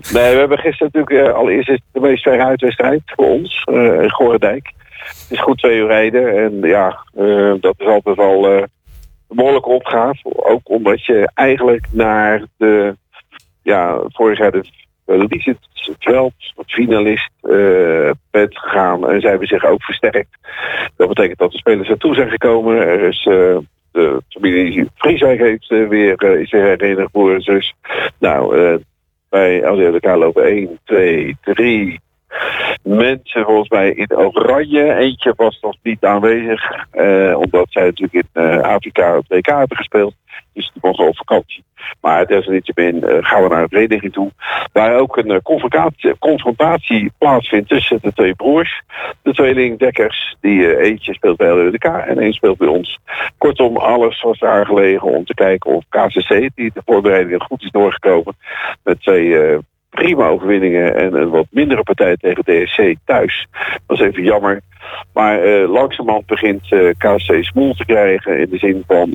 Nee, we hebben gisteren natuurlijk allereerst is de meest verre uitwedstrijd voor ons. Gorendijk. Het is goed 2 uur rijden. En ja, dat is altijd al een behoorlijke opgave. Ook omdat je eigenlijk naar de... Ja, vorig jaar de Liesveld, finalist, bent gegaan. En zij hebben zich ook versterkt. Dat betekent dat de spelers naartoe zijn gekomen. Er is... de familie Vrieswijk heeft is weer herenigd voor een zus. Nou, bij LDLK lopen 1, 2, 3 mensen volgens mij in oranje. Eentje was nog niet aanwezig. Omdat zij natuurlijk in Afrika het WK hebben gespeeld. Dus die mogen op vakantie. Maar desalniettemin gaan we naar een vereniging toe. Waar ook een confrontatie plaatsvindt tussen de 2 broers. De tweeling Dekkers. Eentje speelt bij LDK en één speelt bij ons. Kortom, alles was daar gelegen om te kijken of KCC, die de voorbereidingen goed is doorgekomen. Met 2 prima overwinningen en een wat mindere partij tegen DSC thuis. Dat is even jammer. Maar langzamerhand begint KCC smoel te krijgen in de zin van...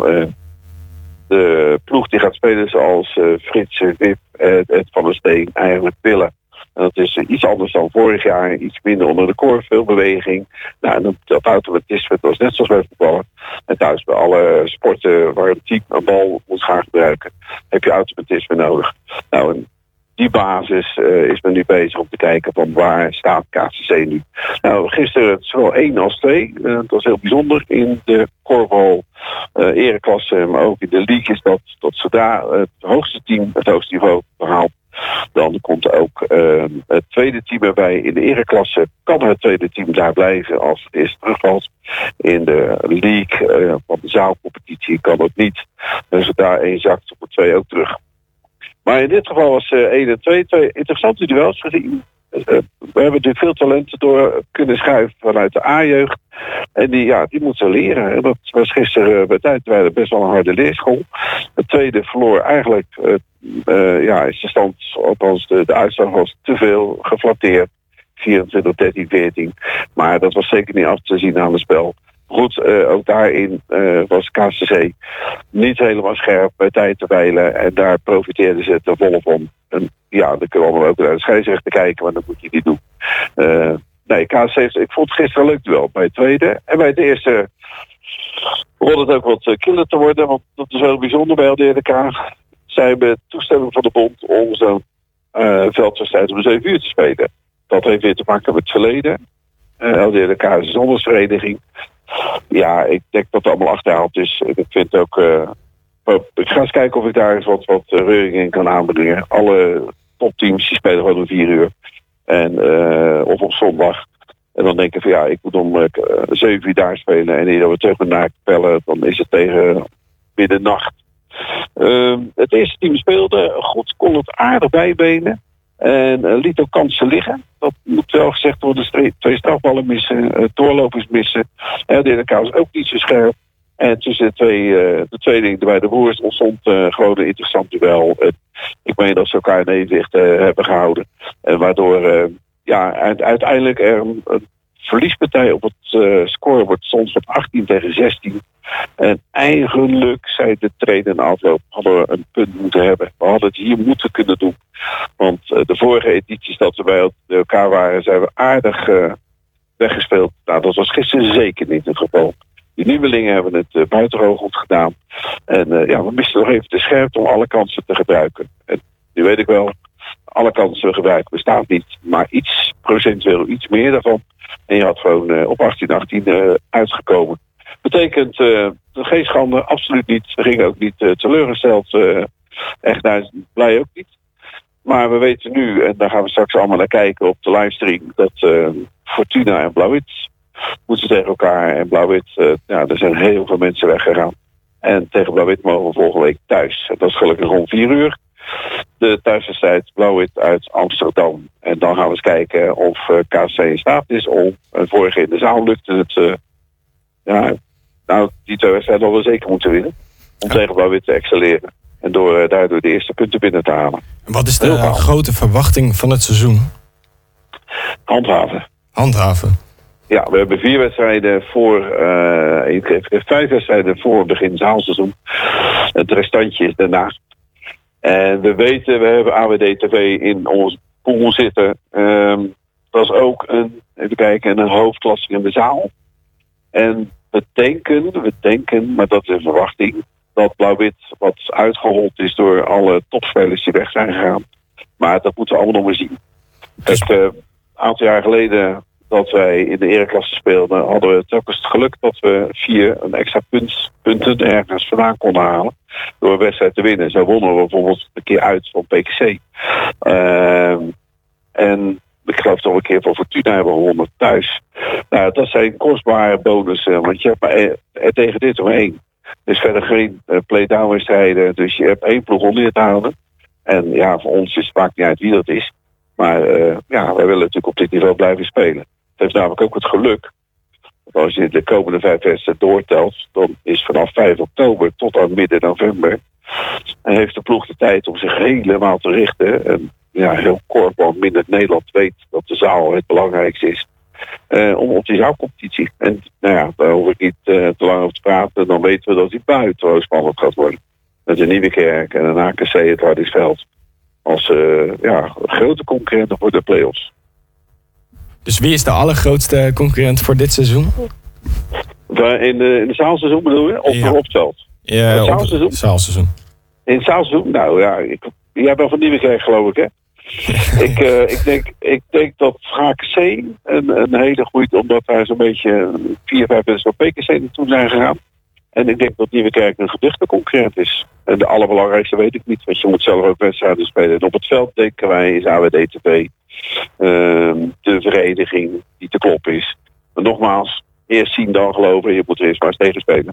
de ploeg die gaat spelen zoals Frits, Wip en Van der Steen eigenlijk willen. En dat is iets anders dan vorig jaar. Iets minder onder de korf, veel beweging. Nou, en dat automatisme was net zoals bij voetballen. En thuis bij alle sporten waar een team een bal moet gaan gebruiken, heb je automatisme nodig. Nou, en die basis is men nu bezig om te kijken van waar staat KCC nu. Nou, gisteren zowel 1 als 2. Dat was heel bijzonder in de korfbal ereklasse, maar ook in de league is dat zodra het hoogste team het hoogste niveau behaalt, dan komt er ook het tweede team erbij. In de ereklasse kan het tweede team daar blijven als het eerst terugvalt. In de league van de zaalcompetitie kan het niet. Dus daar 1 zakt op het 2 ook terug. Maar in dit geval was 1 en 2 interessante duels gezien. We hebben natuurlijk veel talenten door kunnen schuiven vanuit de A-jeugd. En die moeten leren. En dat was gisteren bij tijdwijde best wel een harde leerschool. Het tweede verloor eigenlijk, is de stand, althans de uitslag was te veel geflatteerd. 24, 13, 14. Maar dat was zeker niet af te zien aan het spel. Goed, ook daarin was KCC niet helemaal scherp bij tijd te wijlen. En daar profiteerden ze ten volle van. En ja, dan kunnen we allemaal ook naar de scheidsrechter kijken, maar dat moet je niet doen. KCC, ik vond het gisteren een leuk duel bij het tweede. En bij het eerste begon het ook wat killer te worden, want dat is heel bijzonder bij LDK. Zij hebben toestemming van de bond om zo'n veldwedstrijd om 7 uur te spelen. Dat heeft weer te maken met het verleden. LDK is een zondagsvereniging. Ja, ik denk dat het allemaal achterhaald is. Ik vind ook... ik ga eens kijken of ik daar eens wat reuring in kan aanbrengen. Alle topteams die spelen gewoon om 4 uur. Of op zondag. En dan denk ik van ik moet om 7 uur daar spelen. En eer we terug naar Capelle, dan is het tegen middernacht. Het eerste team speelde goed, kon het aardig bijbenen. En liet ook kansen liggen. Dat moet wel gezegd worden. 2 strafballen missen, doorlopers missen. LDK was ook niet zo scherp. En tussen de tweeling bij de broers ontstond gewoon een interessant duel. Ik meen dat ze elkaar in evenwicht hebben gehouden. En waardoor uiteindelijk er een verliespartij op het scorebord stond van 18 tegen 16. En eigenlijk, zei de trainer in afloop, hadden we een punt moeten hebben. We hadden het hier moeten kunnen doen. Want de vorige edities dat we bij elkaar waren, zijn we aardig weggespeeld. Nou, dat was gisteren zeker niet het geval. De nieuwelingen hebben het buitengewoon goed gedaan. En we misten nog even de scherpte om alle kansen te gebruiken. En nu weet ik wel, alle kansen gebruiken bestaat niet. Maar procentueel iets meer daarvan. En je had gewoon op 18 uitgekomen. Betekent geen schande, absoluut niet. We gingen ook niet teleurgesteld. Echt blij ook niet. Maar we weten nu, en daar gaan we straks allemaal naar kijken op de livestream, dat Fortuna en Blauw-Wit moeten tegen elkaar. En Blauw-Wit, er zijn heel veel mensen weggegaan. En tegen Blauw-Wit mogen we volgende week thuis. Dat is gelukkig rond 4 uur. De thuiswedstrijd Blauw-Wit uit Amsterdam. En dan gaan we eens kijken of KCC in staat is om. Vorige in de zaal lukte het. Die 2 wedstrijden hadden we zeker moeten winnen. Om tegen Blauw-Wit te excelleren. En daardoor de eerste punten binnen te halen. Wat is de grote verwachting van het seizoen? Handhaven. Ja, we hebben 4 wedstrijden voor... 5 wedstrijden voor het begin zaalseizoen. Het restantje is daarna. En we hebben AWD TV in onze pool zitten. Dat is ook een hoofdklassing in de zaal. En we denken, maar dat is een verwachting, dat Blauw-Wit wat uitgehold is door alle topspelers die weg zijn gegaan. Maar dat moeten we allemaal nog maar zien. Een aantal jaar geleden dat wij in de ereklasse speelden, hadden we telkens het geluk dat we 4 een extra punten ergens vandaan konden halen. Door een wedstrijd te winnen. Zo wonnen we bijvoorbeeld een keer uit van PKC. En ik geloof toch een keer van Fortuna hebben we gewonnen thuis. Nou, dat zijn kostbare bonussen. Want je hebt maar tegen dit om 1. Dus verder geen play-down wedstrijden. Dus je hebt 1 ploeg om neer te houden. En ja, voor ons maakt niet uit wie dat is. Maar wij willen natuurlijk op dit niveau blijven spelen. Het heeft namelijk ook het geluk. Als je de komende 5 wedstrijden doortelt, dan is vanaf 5 oktober tot aan midden november. En heeft de ploeg de tijd om zich helemaal te richten. En heel Korfbal binnen Nederland weet dat de zaal het belangrijkste is. Om op die zaalcompetitie. En daar hoef ik niet te lang over te praten. Dan weten we dat die buitengewoon spannend gaat worden. Met een Nieuwekerk en een AKC het Hardingsveld. Als grote concurrenten voor de play-offs. Dus wie is de allergrootste concurrent voor dit seizoen? In de zaalseizoen bedoel je? Of op het veld? Ja, op het zaalseizoen. In het zaalseizoen? Nou ja, jij bent van Nieuwekerk geloof ik, hè? ik denk dat HKC een hele goede, omdat daar zo'n beetje 4, 5 mensen van PKC naartoe zijn gegaan. En ik denk dat Nieuwekerk een gedichte concurrent is. En de allerbelangrijkste weet ik niet, want je moet zelf ook wedstrijden spelen. En op het veld denken wij is AWD TV de vereniging die te kloppen is. Maar nogmaals, eerst zien dan geloven, je moet er eerst maar eens tegen spelen.